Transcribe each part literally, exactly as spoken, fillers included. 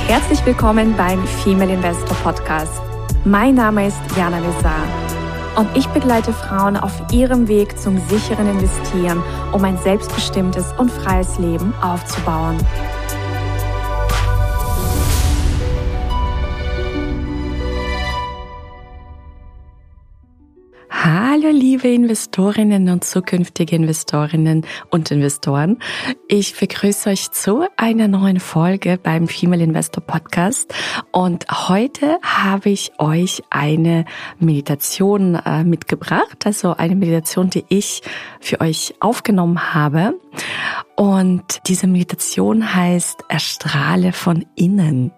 Herzlich willkommen beim Female Investor Podcast. Mein Name ist Jana Lezar und ich begleite Frauen auf ihrem Weg zum sicheren Investieren, um ein selbstbestimmtes und freies Leben aufzubauen. Hallo liebe Investorinnen und zukünftige Investorinnen und Investoren. Ich begrüße euch zu einer neuen Folge beim Female Investor Podcast und heute habe ich euch eine Meditation äh, mitgebracht, also eine Meditation, die ich für euch aufgenommen habe. Und diese Meditation heißt Erstrahle von innen.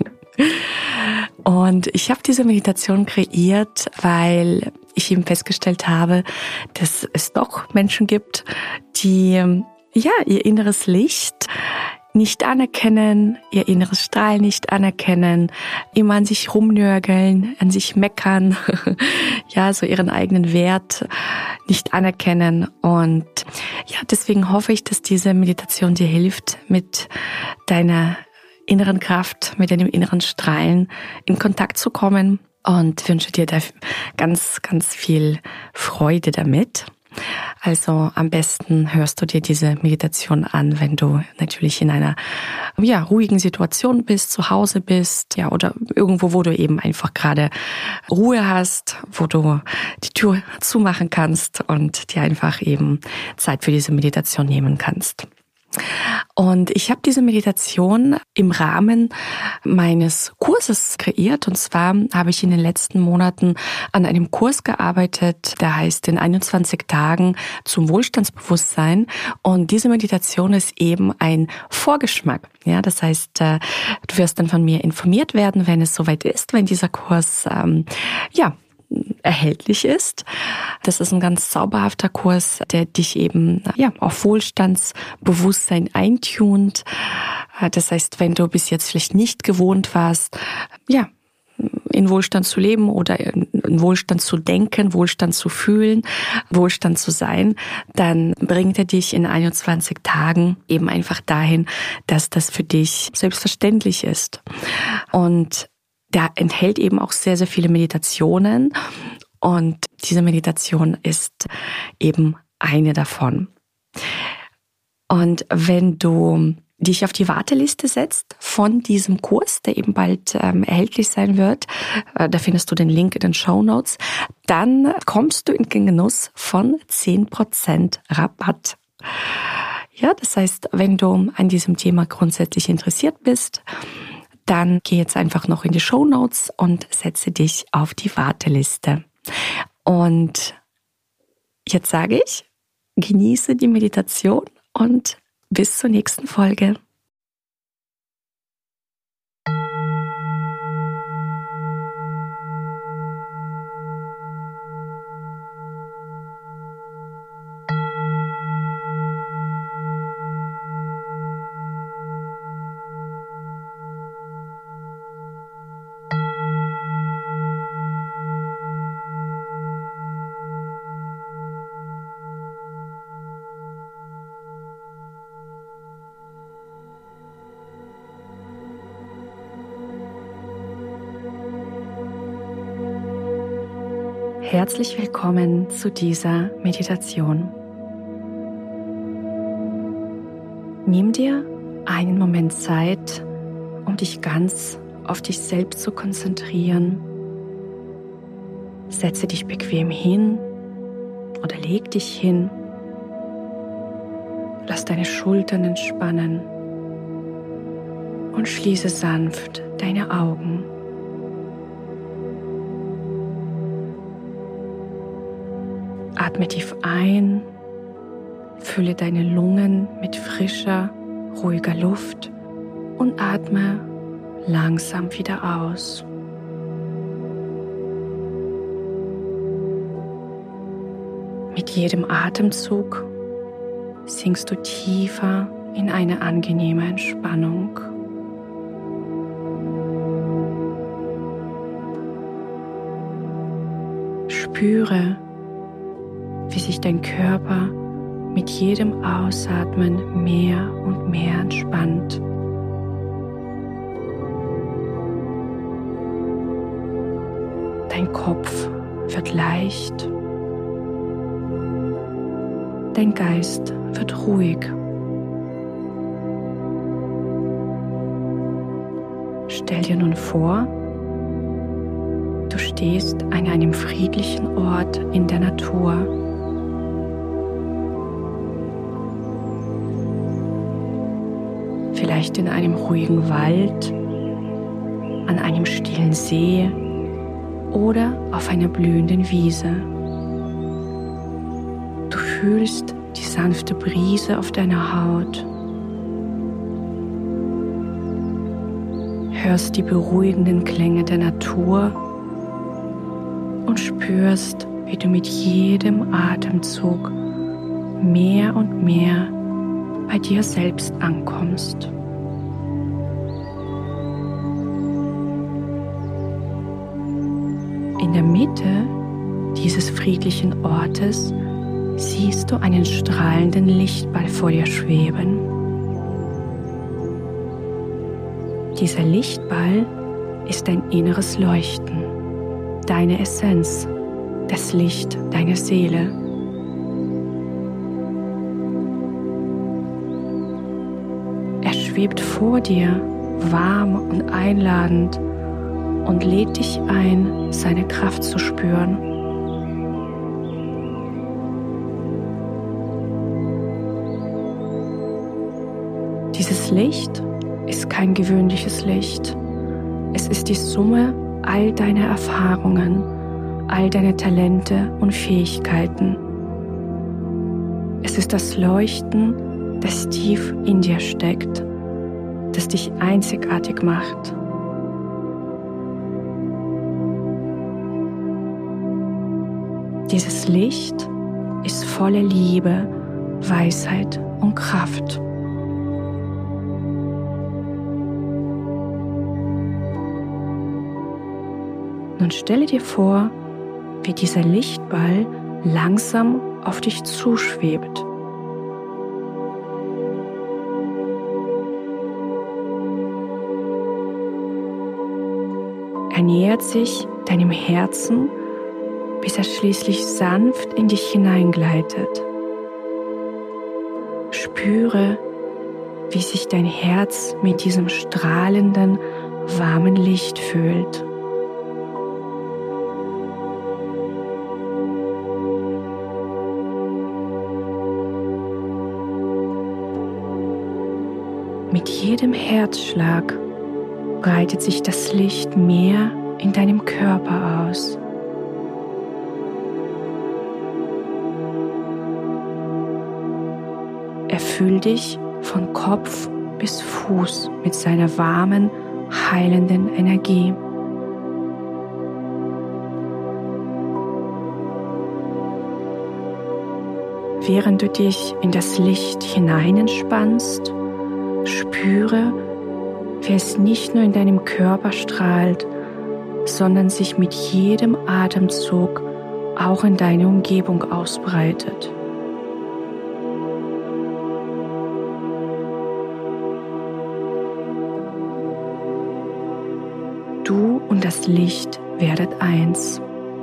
Und ich habe diese Meditation kreiert, weil ich eben festgestellt habe, dass es doch Menschen gibt, die ja ihr inneres Licht nicht anerkennen, ihr inneres Strahlen nicht anerkennen, immer an sich rumnörgeln, an sich meckern, ja, so ihren eigenen Wert nicht anerkennen. Und ja, deswegen hoffe ich, dass diese Meditation dir hilft, mit deiner inneren Kraft, mit deinem inneren Strahlen in Kontakt zu kommen. Und wünsche dir da ganz, ganz viel Freude damit. Also am besten hörst du dir diese Meditation an, wenn du natürlich in einer ja, ruhigen Situation bist, zu Hause bist, ja, oder irgendwo, wo du eben einfach gerade Ruhe hast, wo du die Tür zumachen kannst und dir einfach eben Zeit für diese Meditation nehmen kannst. Und ich habe diese Meditation im Rahmen meines Kurses kreiert. Und zwar habe ich in den letzten Monaten an einem Kurs gearbeitet, der heißt in einundzwanzig Tagen zum Wohlstandsbewusstsein. Und diese Meditation ist eben ein Vorgeschmack. Ja, das heißt, du wirst dann von mir informiert werden, wenn es soweit ist, wenn dieser Kurs, ähm, ja, erhältlich ist. Das ist ein ganz zauberhafter Kurs, der dich eben ja auf Wohlstandsbewusstsein eintunt. Das heißt, wenn du bis jetzt vielleicht nicht gewohnt warst, ja, in Wohlstand zu leben oder in Wohlstand zu denken, Wohlstand zu fühlen, Wohlstand zu sein, dann bringt er dich in einundzwanzig Tagen eben einfach dahin, dass das für dich selbstverständlich ist. Und der enthält eben auch sehr, sehr viele Meditationen und diese Meditation ist eben eine davon. Und wenn du dich auf die Warteliste setzt von diesem Kurs, der eben bald ähm, erhältlich sein wird, äh, da findest du den Link in den Shownotes, dann kommst du in den Genuss von zehn Prozent Rabatt. Ja, das heißt, wenn du an diesem Thema grundsätzlich interessiert bist, dann geh jetzt einfach noch in die Shownotes und setze dich auf die Warteliste. Und jetzt sage ich, genieße die Meditation und bis zur nächsten Folge. Herzlich willkommen zu dieser Meditation. Nimm dir einen Moment Zeit, um dich ganz auf dich selbst zu konzentrieren. Setze dich bequem hin oder leg dich hin. Lass deine Schultern entspannen und schließe sanft deine Augen. Atme tief ein, fülle deine Lungen mit frischer, ruhiger Luft und atme langsam wieder aus. Mit jedem Atemzug sinkst du tiefer in eine angenehme Entspannung. Spüre, wie sich dein Körper mit jedem Ausatmen mehr und mehr entspannt. Dein Kopf wird leicht. Dein Geist wird ruhig. Stell dir nun vor, du stehst an einem friedlichen Ort in der Natur. Vielleicht in einem ruhigen Wald, an einem stillen See oder auf einer blühenden Wiese. Du fühlst die sanfte Brise auf deiner Haut, hörst die beruhigenden Klänge der Natur und spürst, wie du mit jedem Atemzug mehr und mehr bei dir selbst ankommst. In der Mitte dieses friedlichen Ortes siehst du einen strahlenden Lichtball vor dir schweben. Dieser Lichtball ist dein inneres Leuchten, deine Essenz, das Licht deiner Seele. Er schwebt vor dir, warm und einladend, und lädt dich ein, seine Kraft zu spüren. Dieses Licht ist kein gewöhnliches Licht. Es ist die Summe all deiner Erfahrungen, all deiner Talente und Fähigkeiten. Es ist das Leuchten, das tief in dir steckt, das dich einzigartig macht. Dieses Licht ist voller Liebe, Weisheit und Kraft. Nun stelle dir vor, wie dieser Lichtball langsam auf dich zuschwebt. Er nähert sich deinem Herzen, bis er schließlich sanft in dich hineingleitet. Spüre, wie sich dein Herz mit diesem strahlenden, warmen Licht füllt. Mit jedem Herzschlag breitet sich das Licht mehr in deinem Körper aus. Erfüll dich von Kopf bis Fuß mit seiner warmen, heilenden Energie. Während du dich in das Licht hineinentspannst, spüre, wie es nicht nur in deinem Körper strahlt, sondern sich mit jedem Atemzug auch in deine Umgebung ausbreitet. Du und das Licht werdet eins.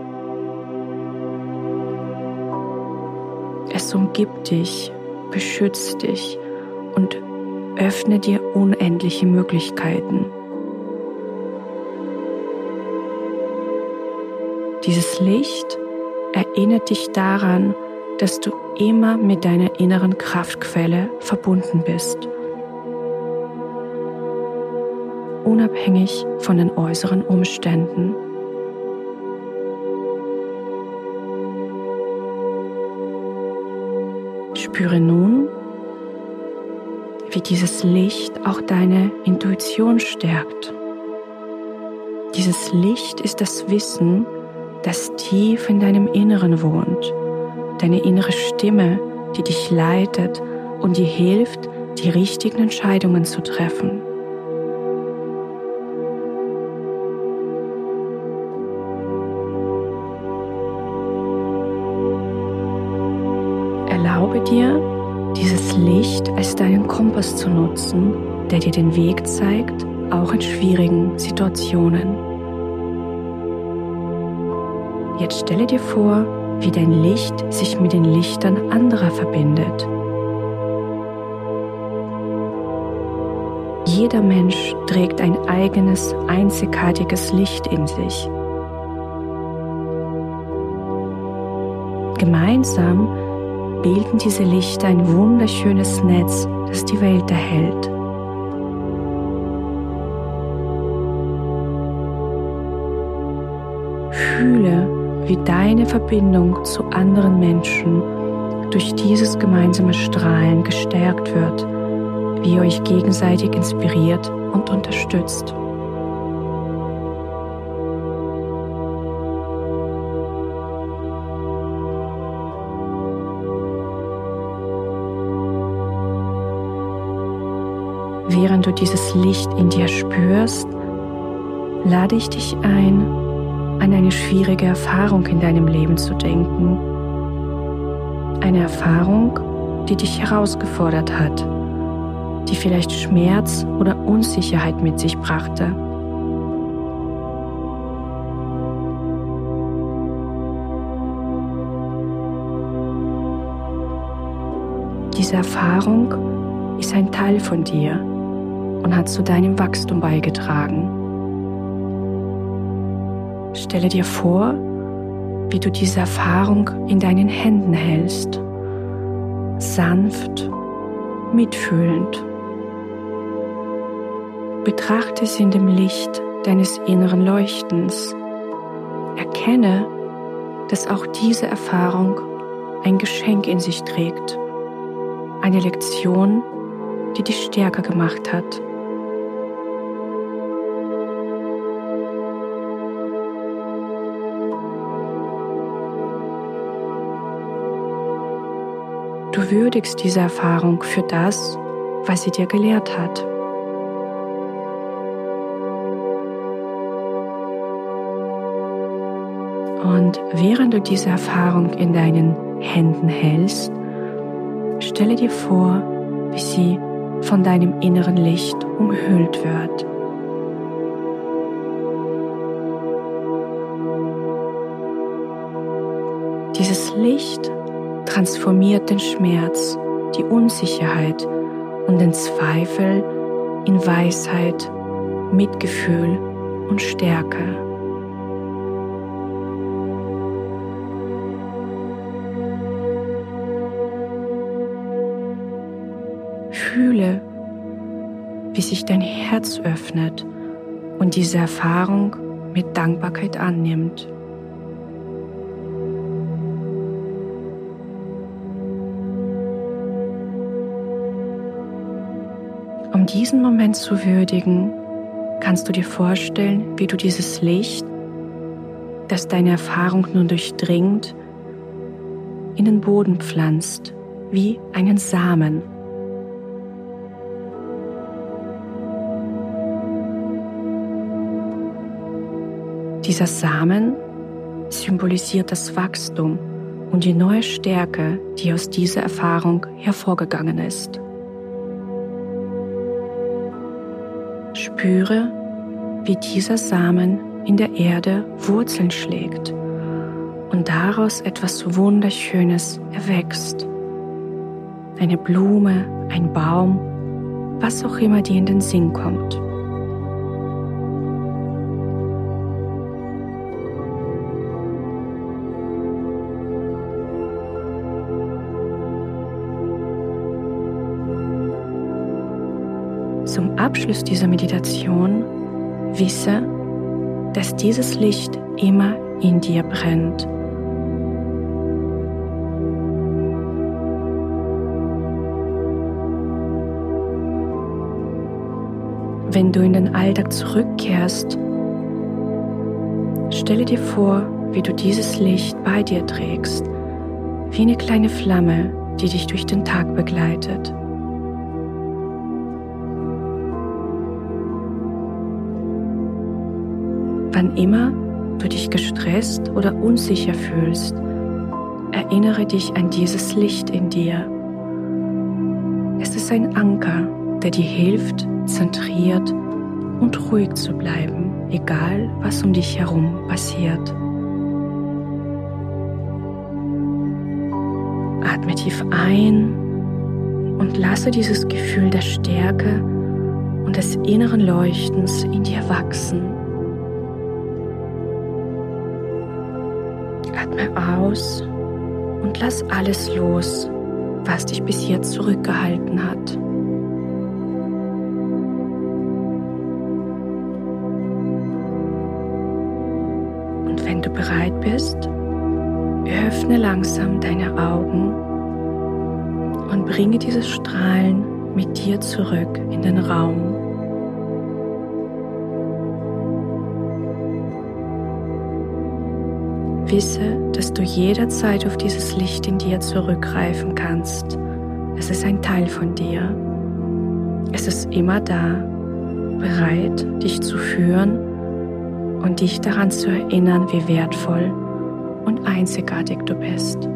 Es umgibt dich, beschützt dich und öffnet dir unendliche Möglichkeiten. Dieses Licht erinnert dich daran, dass du immer mit deiner inneren Kraftquelle verbunden bist, unabhängig von den äußeren Umständen. Spüre nun, wie dieses Licht auch deine Intuition stärkt. Dieses Licht ist das Wissen, das tief in deinem Inneren wohnt, deine innere Stimme, die dich leitet und dir hilft, die richtigen Entscheidungen zu treffen. Erlaube dir, dieses Licht als deinen Kompass zu nutzen, der dir den Weg zeigt, auch in schwierigen Situationen. Jetzt stelle dir vor, wie dein Licht sich mit den Lichtern anderer verbindet. Jeder Mensch trägt ein eigenes, einzigartiges Licht in sich. Gemeinsam bilden diese Lichter ein wunderschönes Netz, das die Welt erhält. Fühle, wie deine Verbindung zu anderen Menschen durch dieses gemeinsame Strahlen gestärkt wird, wie ihr euch gegenseitig inspiriert und unterstützt. Während du dieses Licht in dir spürst, lade ich dich ein, an eine schwierige Erfahrung in deinem Leben zu denken. Eine Erfahrung, die dich herausgefordert hat, die vielleicht Schmerz oder Unsicherheit mit sich brachte. Diese Erfahrung ist ein Teil von dir und hat zu deinem Wachstum beigetragen. Stelle dir vor, wie du diese Erfahrung in deinen Händen hältst, sanft, mitfühlend. Betrachte sie in dem Licht deines inneren Leuchtens. Erkenne, dass auch diese Erfahrung ein Geschenk in sich trägt, eine Lektion, die dich stärker gemacht hat. Du würdigst diese Erfahrung für das, was sie dir gelehrt hat. Und während du diese Erfahrung in deinen Händen hältst, stelle dir vor, wie sie von deinem inneren Licht umhüllt wird. Dieses Licht transformiert den Schmerz, die Unsicherheit und den Zweifel in Weisheit, Mitgefühl und Stärke. Fühle, wie sich dein Herz öffnet und diese Erfahrung mit Dankbarkeit annimmt. Um diesen Moment zu würdigen, kannst du dir vorstellen, wie du dieses Licht, das deine Erfahrung nun durchdringt, in den Boden pflanzt, wie einen Samen. Dieser Samen symbolisiert das Wachstum und die neue Stärke, die aus dieser Erfahrung hervorgegangen ist. Spüre, wie dieser Samen in der Erde Wurzeln schlägt und daraus etwas Wunderschönes erwächst. Eine Blume, ein Baum, was auch immer dir in den Sinn kommt. Zum Abschluss dieser Meditation wisse, dass dieses Licht immer in dir brennt. Wenn du in den Alltag zurückkehrst, stelle dir vor, wie du dieses Licht bei dir trägst, wie eine kleine Flamme, die dich durch den Tag begleitet. Wann immer du dich gestresst oder unsicher fühlst, erinnere dich an dieses Licht in dir. Es ist ein Anker, der dir hilft, zentriert und ruhig zu bleiben, egal was um dich herum passiert. Atme tief ein und lasse dieses Gefühl der Stärke und des inneren Leuchtens in dir wachsen. Atme aus und lass alles los, was dich bis jetzt zurückgehalten hat. Und wenn du bereit bist, öffne langsam deine Augen und bringe dieses Strahlen mit dir zurück in den Raum. Wisse, dass du jederzeit auf dieses Licht in dir zurückgreifen kannst. Es ist ein Teil von dir. Es ist immer da, bereit, dich zu führen und dich daran zu erinnern, wie wertvoll und einzigartig du bist.